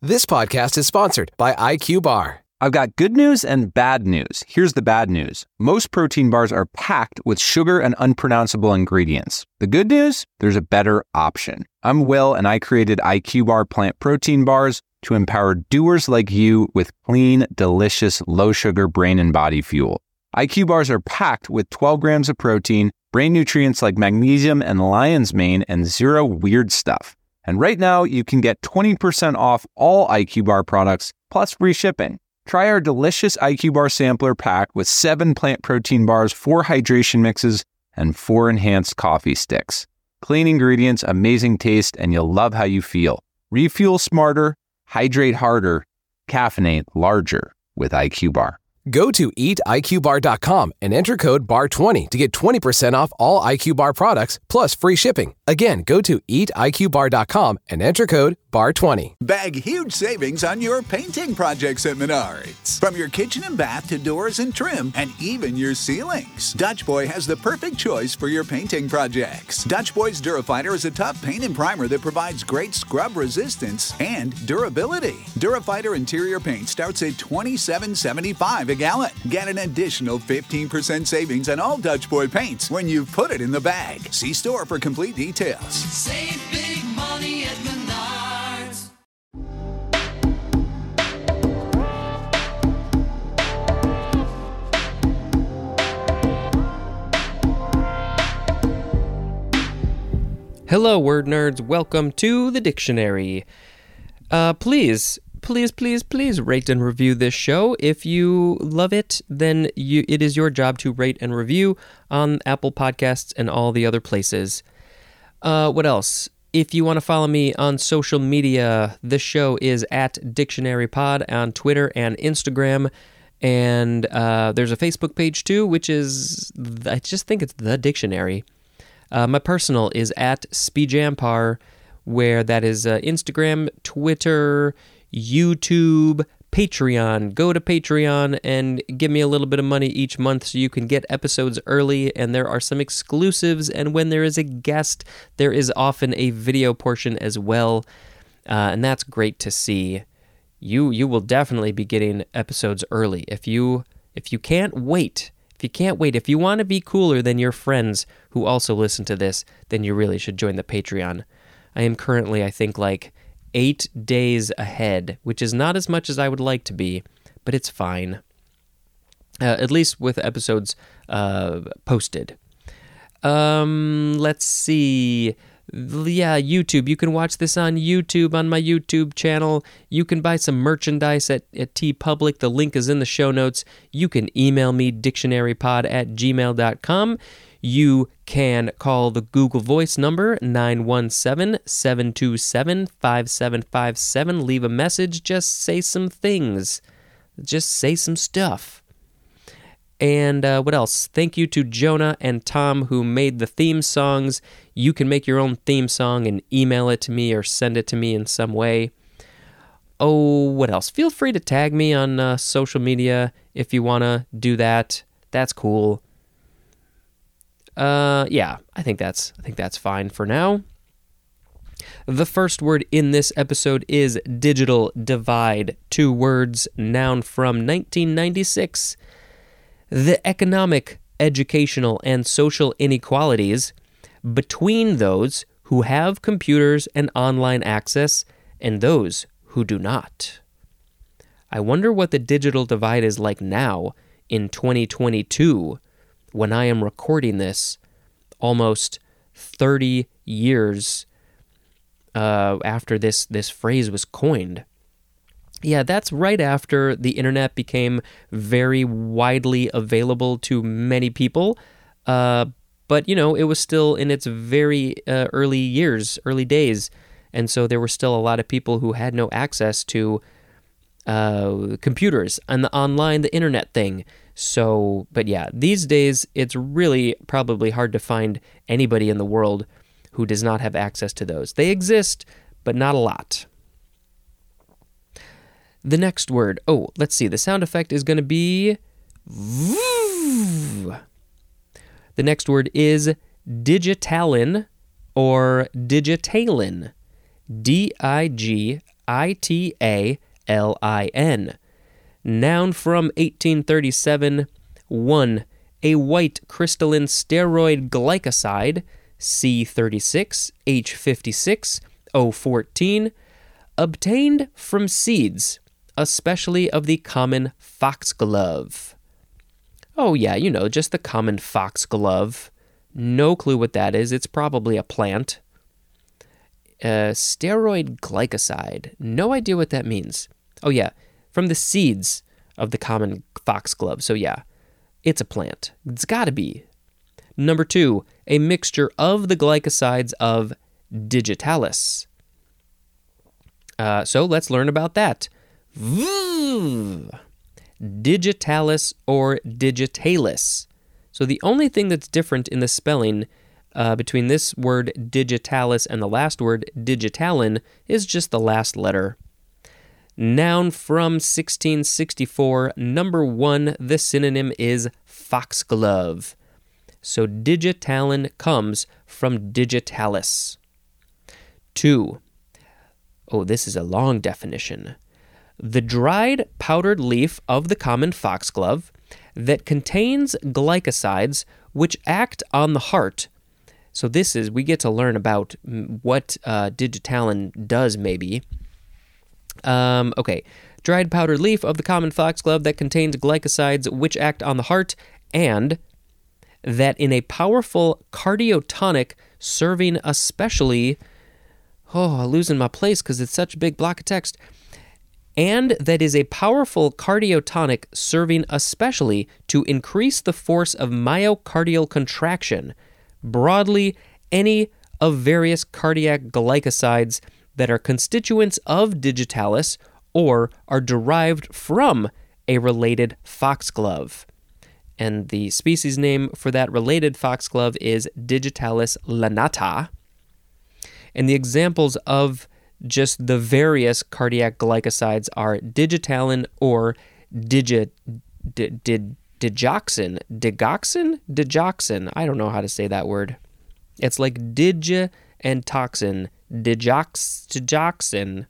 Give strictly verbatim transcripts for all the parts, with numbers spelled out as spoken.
This podcast is sponsored by I Q Bar. I've got good news and bad news. Here's the bad news. Most protein bars are packed with sugar and unpronounceable ingredients. The good news? There's a better option. I'm Will, and I created I Q Bar plant protein bars to empower doers like you with clean, delicious, low-sugar brain and body fuel. I Q Bars are packed with twelve grams of protein, brain nutrients like magnesium and lion's mane, and zero weird stuff. And right now, you can get twenty percent off all I Q Bar products, plus free shipping. Try our delicious I Q Bar sampler pack with seven plant protein bars, four hydration mixes, and four enhanced coffee sticks. Clean ingredients, amazing taste, and you'll love how you feel. Refuel smarter, hydrate harder, caffeinate larger with I Q Bar. Go to eat I Q bar dot com and enter code B A R twenty to get twenty percent off all I Q Bar products, plus free shipping. Again, go to eat I Q bar dot com and enter code B A R twenty. Bag huge savings on your painting projects at Menards. From your kitchen and bath to doors and trim, and even your ceilings, Dutch Boy has the perfect choice for your painting projects. Dutch Boy's Durafighter is a tough paint and primer that provides great scrub resistance and durability. Durafighter interior paint starts at twenty-seven seventy-five a gallon. Get an additional fifteen percent savings on all Dutch Boy paints when you put it in the bag. See store for complete details. Save big money at Menards. Hello, word nerds. Welcome to the dictionary. Uh, please, please, please, please rate and review this show. If you love it, then you, it is your job to rate and review on Apple Podcasts and all the other places. Uh, what else? If you want to follow me on social media, the show is at DictionaryPod on Twitter and Instagram. And uh, there's a Facebook page too, which is, I just think it's The Dictionary. Uh, my personal is at SpeedJampar, where that is uh, Instagram, Twitter, YouTube, Patreon. Go to Patreon and give me a little bit of money each month so you can get episodes early, and there are some exclusives, and when there is a guest, there is often a video portion as well, uh, and that's great to see. You you will definitely be getting episodes early. If you if you can't wait, if you can't wait, if you want to be cooler than your friends who also listen to this, then you really should join the Patreon. I am currently, I think, like eight days ahead, which is not as much as I would like to be, but it's fine. Uh, at least with episodes uh, posted. Um, let's see. Yeah, YouTube. You can watch this on YouTube, on my YouTube channel. You can buy some merchandise at, at TeePublic. The link is in the show notes. You can email me, dictionarypod at gmail dot com. You can call the Google Voice number, nine one seven, seven two seven, five seven five seven. Leave a message. Just say some things. Just say some stuff. And uh, what else? Thank you to Jonah and Tom who made the theme songs. You can make your own theme song and email it to me or send it to me in some way. Oh, what else? Feel free to tag me on uh, social media if you want to do that. That's cool. Uh, yeah, I think that's I think that's fine for now. The first word in this episode is digital divide. Two words, noun from nineteen ninety-six. The economic, educational, and social inequalities between those who have computers and online access and those who do not. I wonder what the digital divide is like now in twenty twenty-two. When I am recording this, almost thirty years uh, after this, this phrase was coined. Yeah, that's right after the internet became very widely available to many people. Uh, but, you know, it was still in its very uh, early years, early days. And so there were still a lot of people who had no access to uh, computers and the online, the internet thing. So, but yeah, these days, it's really probably hard to find anybody in the world who does not have access to those. They exist, but not a lot. The next word, oh, let's see, the sound effect is going to be... The next word is digitalin or digitalin. D I G I T A L I N. Noun from eighteen thirty-seven. one. A white crystalline steroid glycoside, C thirty-six H fifty-six O fourteen, obtained from seeds, especially of the common foxglove. Oh yeah, you know, just the common foxglove. No clue what that is. It's probably a plant. Uh, steroid glycoside. No idea what that means. Oh yeah, from the seeds of the common foxglove. So yeah, it's a plant. It's got to be. Number two, a mixture of the glycosides of digitalis. Uh, so let's learn about that. Digitalis or digitalis. So the only thing that's different in the spelling uh, between this word digitalis and the last word digitalin is just the last letter. Noun from sixteen sixty-four. Number one, the synonym is foxglove. So digitalin comes from digitalis. Two. Oh, this is a long definition. The dried powdered leaf of the common foxglove that contains glycosides which act on the heart. So this is, we get to learn about what uh, digitalin does maybe. Um, okay, dried powdered leaf of the common foxglove that contains glycosides which act on the heart, and that in a powerful cardiotonic serving especially, oh, I'm losing my place because it's such a big block of text, and that is a powerful cardiotonic serving especially to increase the force of myocardial contraction, broadly any of various cardiac glycosides that are constituents of digitalis or are derived from a related foxglove. And the species name for that related foxglove is Digitalis lanata. And the examples of just the various cardiac glycosides are digitalin or digi, di, di, digoxin. Digoxin? Digoxin. I don't know how to say that word. It's like digi and toxin. Digox, digoxin.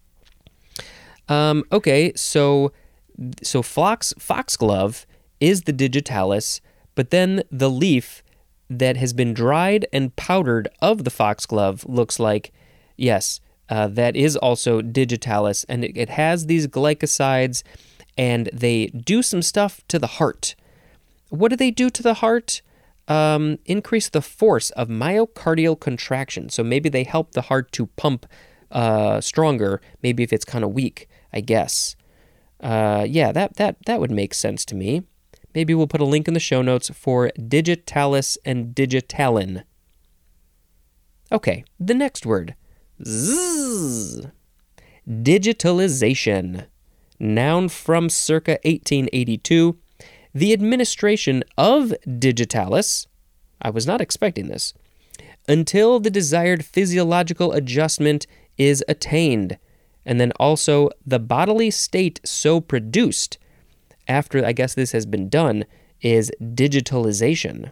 Um, okay, so so fox, foxglove is the digitalis, but then the leaf that has been dried and powdered of the foxglove looks like, yes, uh, that is also digitalis, and it, it has these glycosides, and they do some stuff to the heart. What do they do to the heart? Um, increase the force of myocardial contraction. So maybe they help the heart to pump uh, stronger, maybe if it's kind of weak, I guess. Uh, yeah, that, that, that would make sense to me. Maybe we'll put a link in the show notes for digitalis and digitalin. Okay, the next word. Zzz. Digitalization. Noun from circa eighteen eighty-two. The administration of digitalis, I was not expecting this, until the desired physiological adjustment is attained, and then also the bodily state so produced, after I guess this has been done, is digitalization.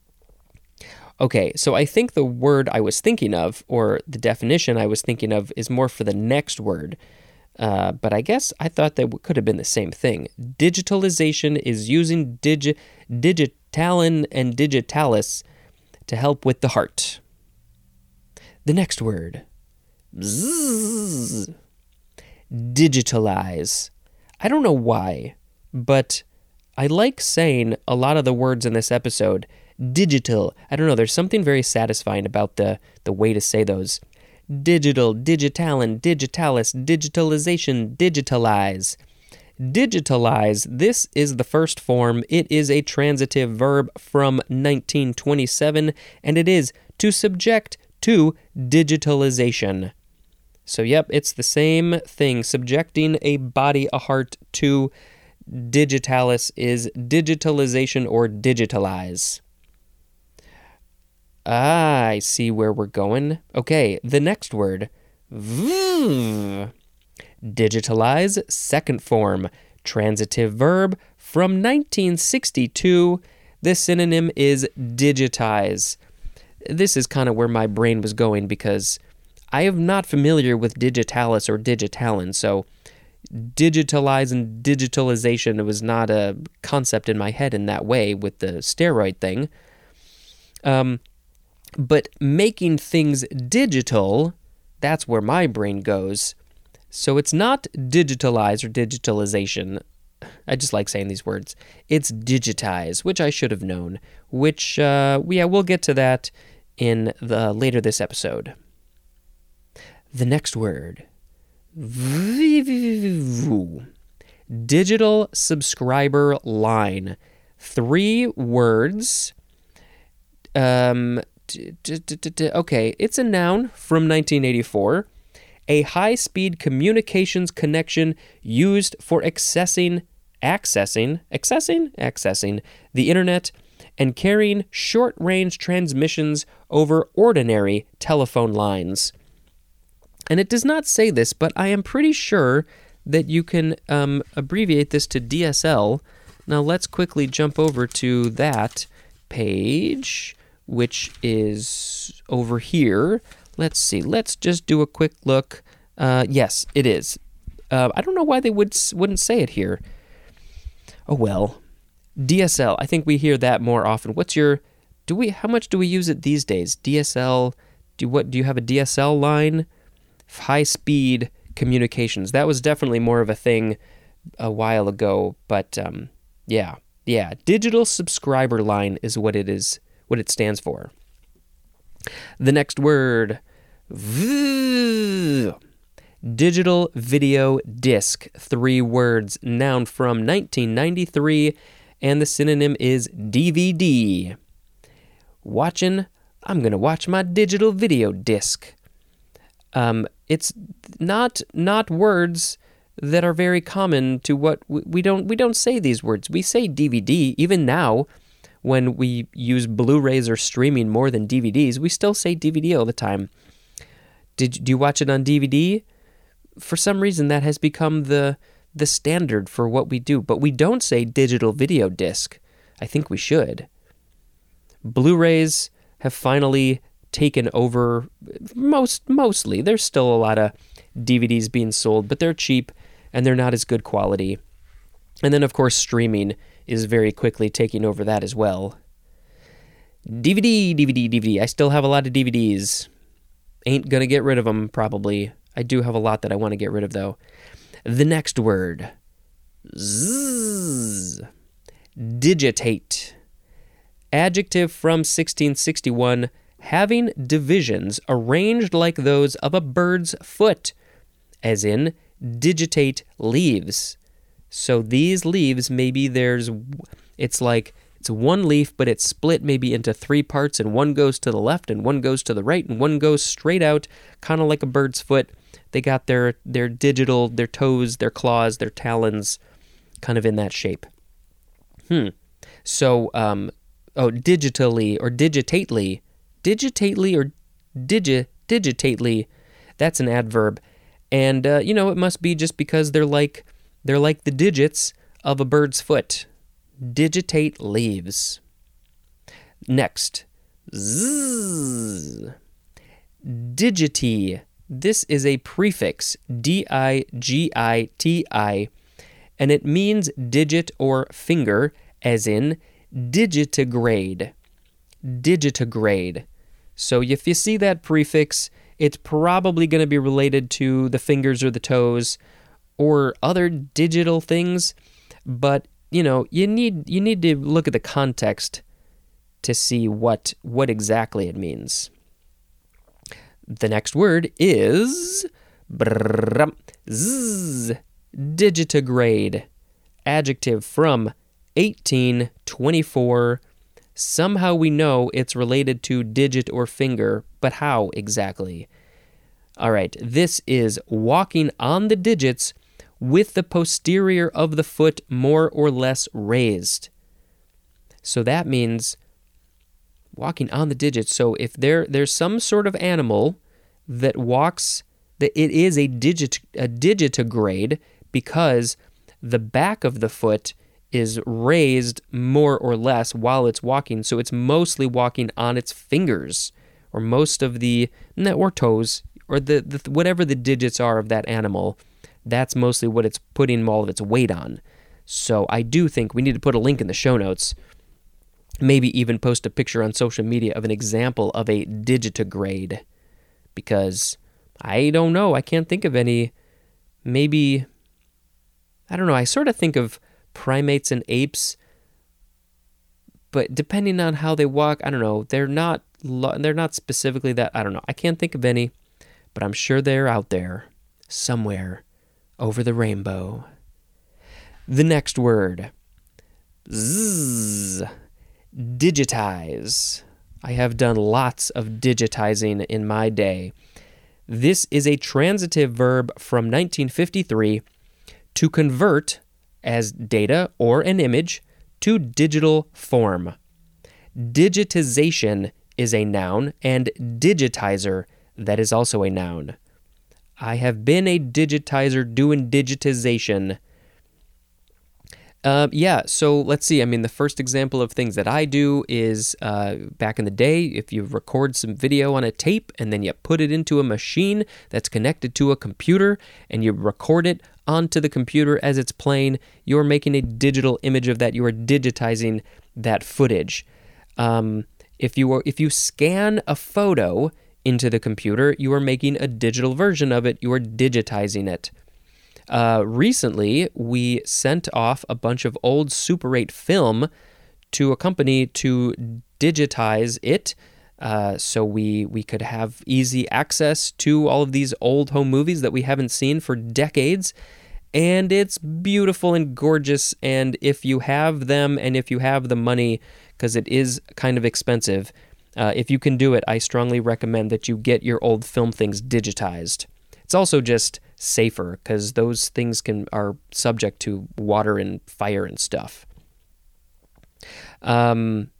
Okay, so I think the word I was thinking of, or the definition I was thinking of, is more for the next word. Uh, but I guess I thought that could have been the same thing. Digitalization is using digi- digitalin and digitalis to help with the heart. The next word. Bzzz. Digitalize. I don't know why, but I like saying a lot of the words in this episode. Digital. I don't know, there's something very satisfying about the, the way to say those. Digital, digitalin, digitalis, digitalization, digitalize. Digitalize, this is the first form. It is a transitive verb from nineteen twenty-seven, and it is to subject to digitalization. So yep, it's the same thing. Subjecting a body, a heart, to digitalis is digitalization or digitalize. Ah, I see where we're going. Okay, the next word. Digitalize, second form. Transitive verb from nineteen sixty-two. The synonym is digitize. This is kind of where my brain was going because I am not familiar with digitalis or digitalin, so digitalize and digitalization was not a concept in my head in that way with the steroid thing. Um, but making things digital, that's where my brain goes. So it's not digitalize or digitalization. I just like saying these words. It's digitize, which I should have known, which, uh, yeah, we'll get to that in the later this episode. The next word. Digital subscriber line. Three words. Um, okay, it's a noun from nineteen eighty-four. A high-speed communications connection used for accessing, accessing, accessing, accessing the internet and carrying short-range transmissions over ordinary telephone lines. And it does not say this, but I am pretty sure that you can um, abbreviate this to D S L. Now let's quickly jump over to that page, which is over here. Let's see. Let's just do a quick look. Uh, yes, it is. Uh, I don't know why they would wouldn't say it here. Oh well. D S L. I think we hear that more often. What's your? Do we? How much do we use it these days? D S L. Do what? Do you have a D S L line? High speed communications. That was definitely more of a thing a while ago. But um, yeah, yeah. Digital subscriber line is what it is. What it stands for. The next word. V- Digital video disc. Three words. Noun from nineteen ninety-three. And the synonym is D V D. Watching. I'm going to watch my digital video disc. Um, it's not not words that are very common to what we, we don't we don't say these words. We say D V D even now when we use Blu-rays or streaming more than D V Ds. We still say D V D all the time. Did do you watch it on D V D? For some reason that has become the the standard for what we do, but we don't say digital video disc. I think we should. Blu-rays have finally taken over most mostly. There's still a lot of D V Ds being sold, but they're cheap and they're not as good quality. And then of course streaming is very quickly taking over that as well. D V D, D V D, D V D. I still have a lot of D V Ds. Ain't gonna get rid of them probably. I do have a lot that I want to get rid of though. The next word. Zzz. Digitate. Adjective from sixteen sixty-one. Having divisions arranged like those of a bird's foot, as in digitate leaves. So these leaves, maybe there's, it's like, it's one leaf, but it's split maybe into three parts, and one goes to the left, and one goes to the right, and one goes straight out, kind of like a bird's foot. They got their, their digital, their toes, their claws, their talons, kind of in that shape. Hmm. So, um, oh, digitally, or digitately, Digitately or digi digitately, that's an adverb, and uh, you know it must be just because they're like they're like the digits of a bird's foot. Digitate leaves. Next, zzz. Digiti. This is a prefix, D I G I T I, and it means digit or finger, as in digitigrade. Digitigrade. So if you see that prefix, it's probably going to be related to the fingers or the toes or other digital things, but you know, you need you need to look at the context to see what what exactly it means. The next word is zzz, digitigrade. Adjective from eighteen twenty-four. Somehow we know it's related to digit or finger, but how exactly? All right, this is walking on the digits with the posterior of the foot more or less raised. So that means walking on the digits. So if there there's some sort of animal that walks, that it is a digit a digitigrade because the back of the foot is raised more or less while it's walking, so it's mostly walking on its fingers, or most of the, or toes, or the, the whatever the digits are of that animal, that's mostly what it's putting all of its weight on. So I do think we need to put a link in the show notes, maybe even post a picture on social media of an example of a digitigrade, because I don't know, I can't think of any. Maybe, I don't know, I sort of think of primates and apes, but depending on how they walk, I don't know, they're not they're not specifically that, I don't know, I can't think of any, but I'm sure they're out there somewhere over the rainbow. The next word, zzz, digitize. I have done lots of digitizing in my day. This is a transitive verb from nineteen fifty-three, to convert as data or an image to digital form. Digitization is a noun, and digitizer, that is also a noun. I have been a digitizer doing digitization. Uh, yeah, so let's see. I mean, the first example of things that I do is uh, back in the day, if you record some video on a tape and then you put it into a machine that's connected to a computer and you record it onto the computer as it's playing, you're making a digital image of that. You are digitizing that footage. Um, if you are, if you scan a photo into the computer, you are making a digital version of it. You are digitizing it. Uh, recently, we sent off a bunch of old Super eight film to a company to digitize it, uh, so we we could have easy access to all of these old home movies that we haven't seen for decades. And it's beautiful and gorgeous, and if you have them and if you have the money, because it is kind of expensive, uh, if you can do it, I strongly recommend that you get your old film things digitized. It's also just safer because those things can are subject to water and fire and stuff. Um,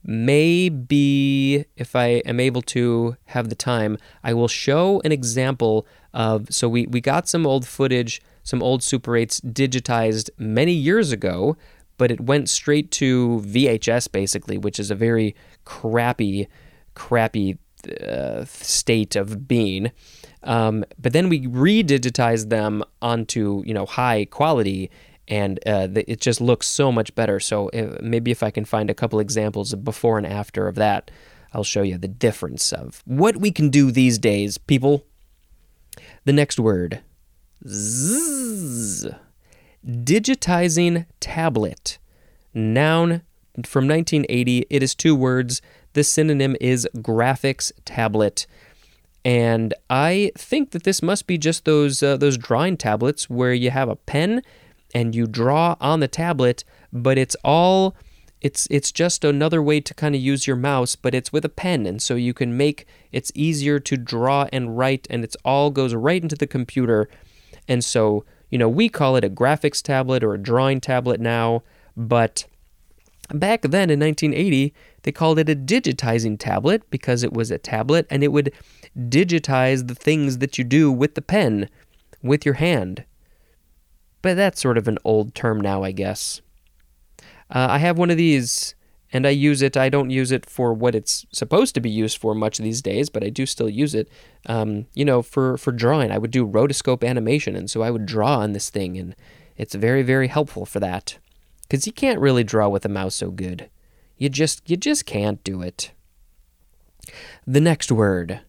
maybe if I am able to have the time, I will show an example of, so we, we got some old footage, some old Super eights digitized many years ago, but it went straight to V H S basically, which is a very crappy, crappy uh, state of being. Um, but then we re-digitized them onto, you know, high quality, and uh, the, it just looks so much better. So if, maybe if I can find a couple examples of before and after of that, I'll show you the difference of what we can do these days, people. The next word, zzz, digitizing tablet. Noun from nineteen eighty. It is two words. The synonym is graphics tablet. And I think that this must be just those uh, those drawing tablets where you have a pen and you draw on the tablet, but it's all it's it's just another way to kind of use your mouse, but it's with a pen, and so you can make it's easier to draw and write, and it's all goes right into the computer. And so, you know, we call it a graphics tablet or a drawing tablet now, but back then in nineteen eighty, they called it a digitizing tablet because it was a tablet and it would digitize the things that you do with the pen, with your hand. But that's sort of an old term now, I guess. Uh, I have one of these, and I use it. I don't use it for what it's supposed to be used for much these days, but I do still use it. Um, you know, for, for drawing, I would do rotoscope animation, and so I would draw on this thing, and it's very, very helpful for that. Because you can't really draw with a mouse so good. You just, you just can't do it. The next word.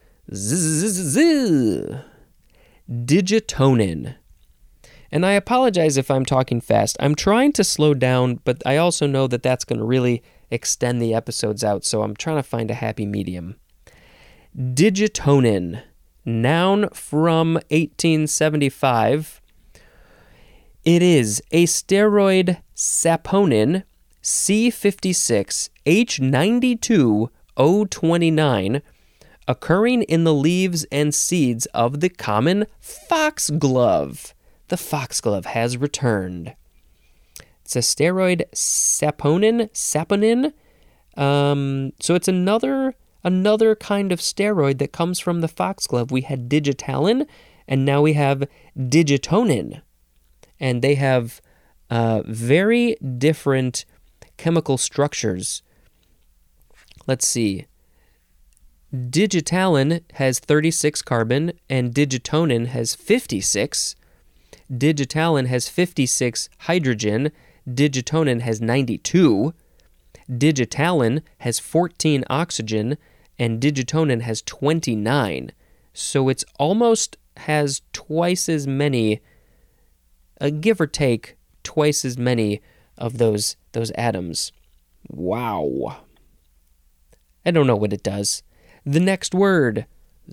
Zzz, digitonin. And I apologize if I'm talking fast. I'm trying to slow down, but I also know that that's going to really extend the episodes out, so I'm trying to find a happy medium. Digitonin, noun from eighteen seventy-five. It is a steroid saponin C fifty-six H ninety-two O twenty-nine occurring in the leaves and seeds of the common foxglove. The foxglove has returned. It's a steroid saponin, saponin. Um, so it's another another kind of steroid that comes from the foxglove. We had digitalin, and now we have digitonin. And they have uh, very different chemical structures. Let's see. Digitalin has thirty-six carbon and digitonin has fifty-six. Digitalin has fifty-six hydrogen. Digitonin has ninety-two. Digitalin has fourteen oxygen and digitonin has twenty-nine. So it's almost has twice as many, uh, give or take, twice as many of those those atoms. Wow. I don't know what it does. The next word.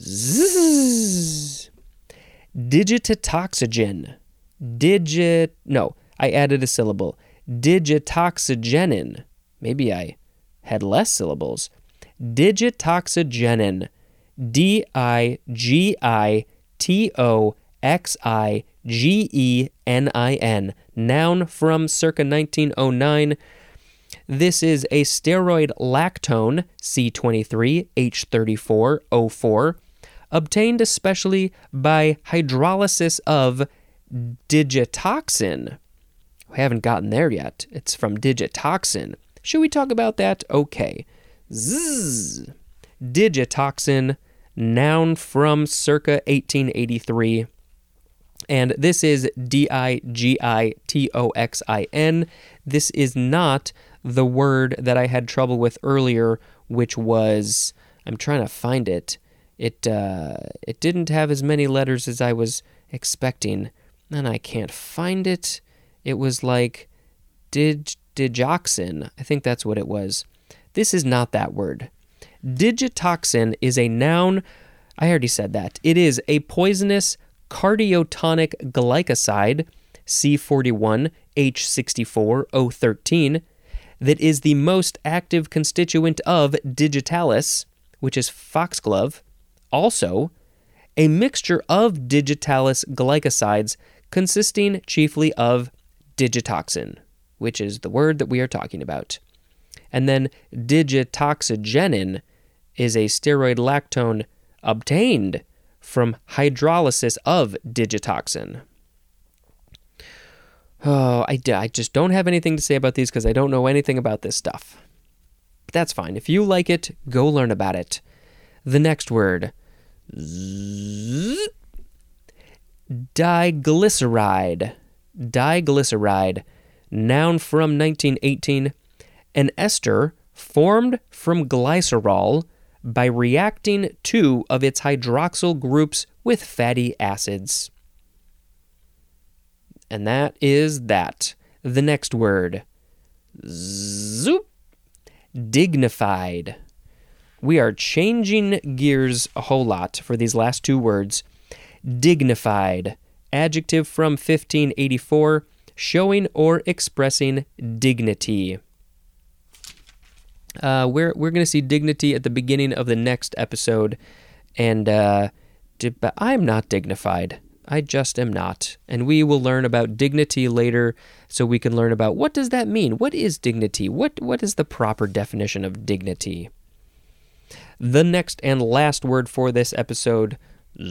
Zzz. Digitoxygen. Digit... No, I added a syllable. Digitoxygenin. Maybe I had less syllables. Digitoxygenin. D I G I T O X I G E N I N. Noun from circa nineteen oh nine. This is a steroid lactone, C twenty-three H thirty-four O four, obtained especially by hydrolysis of digitoxin. We haven't gotten there yet. It's from digitoxin. Should we talk about that? Okay. Zzz. Digitoxin, noun from circa eighteen eighty-three. And this is D I G I T O X I N. This is not the word that I had trouble with earlier, which was, I'm trying to find it. It uh, it didn't have as many letters as I was expecting, and I can't find it. It was like dig, digoxin. I think that's what it was. This is not that word. Digitoxin is a noun. I already said that. It is a poisonous cardiotonic glycoside, C forty-one H sixty-four O thirteen, that is the most active constituent of digitalis, which is foxglove. Also, a mixture of digitalis glycosides consisting chiefly of digitoxin, which is the word that we are talking about. And then digitoxygenin is a steroid lactone obtained from hydrolysis of digitoxin. Oh, I, I just don't have anything to say about these because I don't know anything about this stuff. But that's fine. If you like it, go learn about it. The next word. Diglyceride. Diglyceride. Noun from nineteen eighteen. An ester formed from glycerol by reacting two of its hydroxyl groups with fatty acids. And that is that. The next word. Zoop. Dignified. We are changing gears a whole lot for these last two words. Dignified. Adjective from fifteen eighty-four, showing or expressing dignity. Uh, we're we're going to see dignity at the beginning of the next episode, and uh, but I'm not dignified. I just am not. And we will learn about dignity later, so we can learn about what does that mean? What is dignity? What what is the proper definition of dignity? The next and last word for this episode,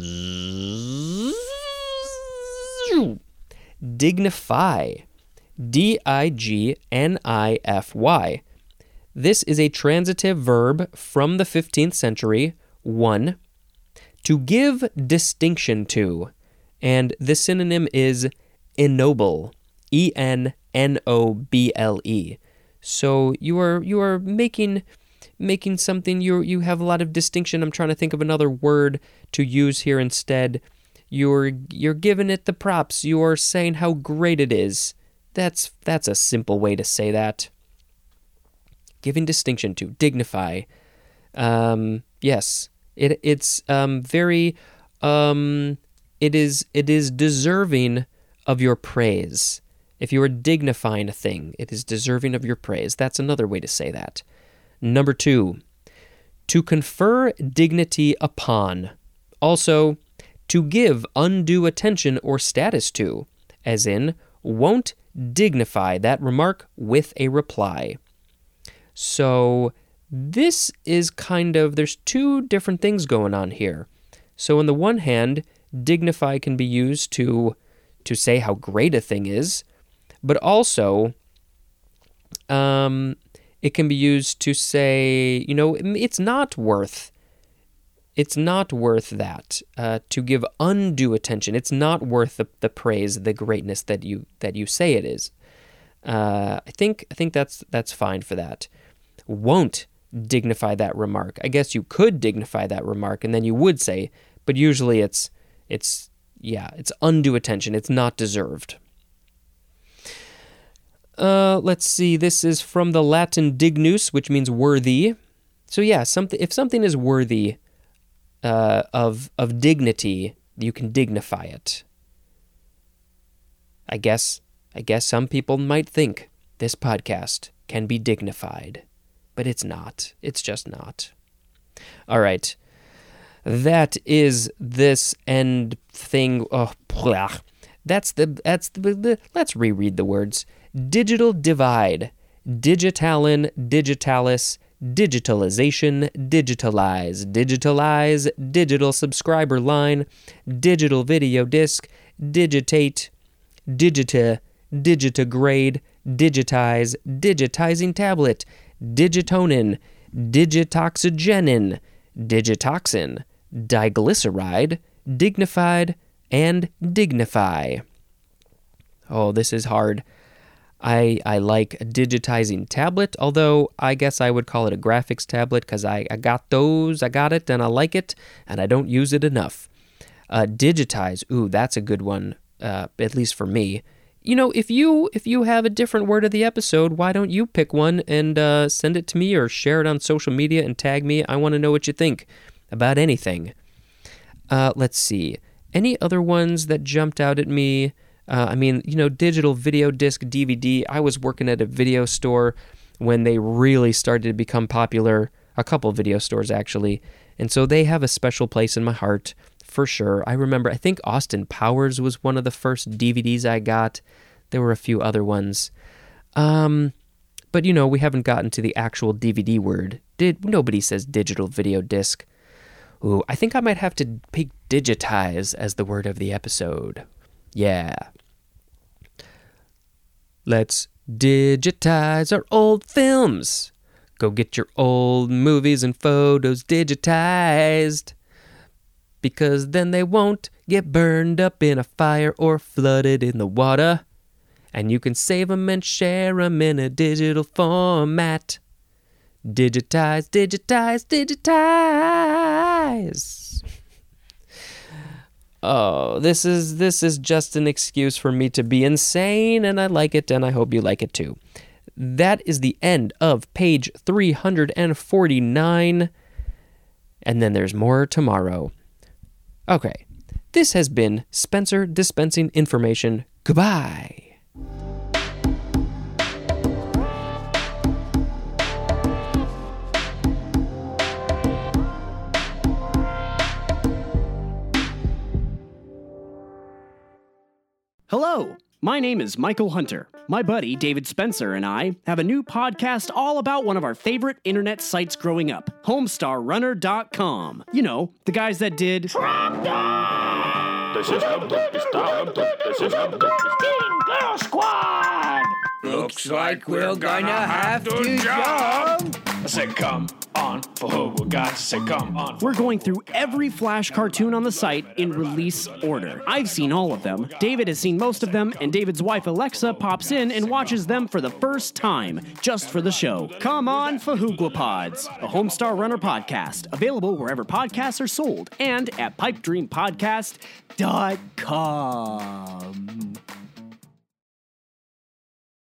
dignify. D I G N I F Y. This is a transitive verb from the fifteenth century. One, to give distinction to, and the synonym is ennoble. E N N O B L E. So you are you are making making something, you you have a lot of distinction. I'm trying to think of another word to use here instead. You're you're giving it the props. You are saying how great it is. That's that's a simple way to say that. Giving distinction to, dignify. Um, yes, it it's um, very. Um, it is it is deserving of your praise. If you are dignifying a thing, it is deserving of your praise. That's another way to say that. Number two, to confer dignity upon. Also, to give undue attention or status to, as in, won't dignify that remark with a reply. So this is kind of, there's two different things going on here. So on the one hand, dignify can be used to to say how great a thing is, but also um, it can be used to say, you know, it's not worth it's not worth that. Uh, to give undue attention, it's not worth the, the praise, the greatness that you that you say it is. Uh, I think I think that's that's fine for that. Won't dignify that remark. I guess you could dignify that remark, and then you would say, but usually it's it's yeah, it's undue attention. It's not deserved. Uh, let's see. This is from the Latin dignus, which means worthy. So yeah, something if something is worthy uh, of of dignity, you can dignify it. I guess I guess some people might think this podcast can be dignified, but it's not. It's just not. All right. That is this end thing. Oh, blah. That's the that's the, the let's reread the words. Digital divide, digitalin, digitalis, digitalization, digitalize, digitalize, digital subscriber line, digital video disc, digitate, digita, digitagrade, digitize, digitizing tablet, digitonin, digitoxygenin, digitoxin, diglyceride, dignified, and dignify. Oh, this is hard. I I like a digitizing tablet, although I guess I would call it a graphics tablet because I, I got those, I got it, and I like it, and I don't use it enough. Uh, digitize, ooh, that's a good one, uh, at least for me. You know, if you if you have a different word of the episode, why don't you pick one and uh, send it to me or share it on social media and tag me? I want to know what you think about anything. Uh, let's see. Any other ones that jumped out at me? Uh, I mean, you know, digital video disc, D V D. I was working at a video store when they really started to become popular, a couple video stores actually, and so they have a special place in my heart for sure. I remember, I think Austin Powers was one of the first D V Ds I got. There were a few other ones. Um, but, you know, we haven't gotten to the actual D V D word. Did Nobody says digital video disc. Ooh, I think I might have to pick digitize as the word of the episode. Yeah. Let's digitize our old films. Go get your old movies and photos digitized. Because then they won't get burned up in a fire or flooded in the water. And you can save them and share them in a digital format. Digitize, digitize, digitize. Oh, this is this is just an excuse for me to be insane, and I like it, and I hope you like it too. That is the end of page three hundred forty-nine, and then there's more tomorrow. Okay, this has been Spencer dispensing information. Goodbye. Hello, my name is Michael Hunter. My buddy David Spencer and I have a new podcast all about one of our favorite internet sites growing up, homestar runner dot com. You know, the guys that did The system is down. The system is Teen Girl Squad. Looks like we're gonna have to jump. I said, come on, for who we got to say, come on. We're going through every Flash cartoon on the site in release order. I've seen all of them. David has seen most of them, and David's wife Alexa pops in and watches them for the first time, just for the show. Come on, Fahoogwapods, a Homestar Runner podcast, available wherever podcasts are sold, and at pipe dream podcast dot com.